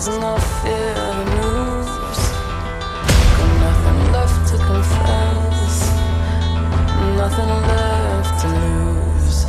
There's no fear to lose. Got nothing left to confess, nothing left to lose.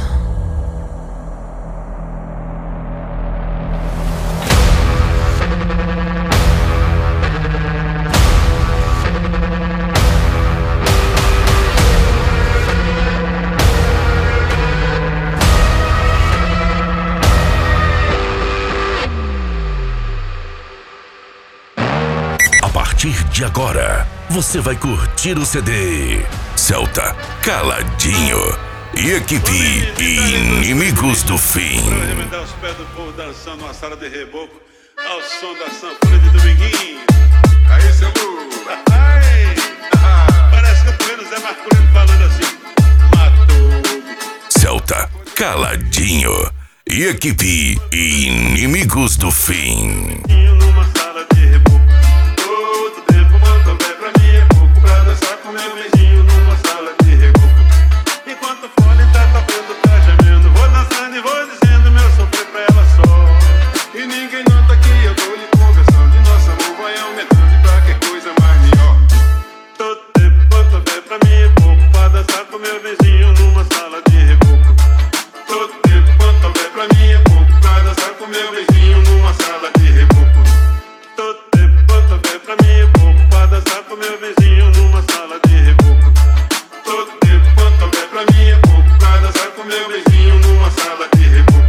A partir de agora, você vai curtir o CD Celta, Caladinho e equipe Inimigos do Fim. Arrebentar os pés do povo dançando uma sala de reboco ao som da sanfona de Dominguinho. Aí, seu burro. Parece que eu tô vendo o Zé Marculino falando assim: matou. Celta, Caladinho e equipe Inimigos do Fim. Numa sala de reboco. Todo tempo mandou bem pra mim é pouco pra dançar com meu vizinho numa sala de reboco. Enquanto o fone tá tocando, tá gemendo, vou dançando e vou dizendo meu sofrer pra ela só. E ninguém nota que eu tô lhe conversando. E nosso amor vai aumentando e pra que coisa mais melhor. Todo tempo mandou bem pra mim é pouco pra dançar com meu vizinho numa sala de reboco. Todo tempo quanto houver pra mim é pouco pra dançar com meu vizinho numa sala de reboco. Todo tempo quanto houver pra mim é pouco pra dançar com meu vizinho numa sala de reboco. Todo tempo quanto houver pra mim é pouco pra dançar com meu vizinho numa sala de reboco.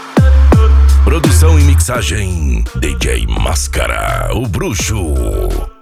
Produção e mixagem DJ Máscara, o Bruxo.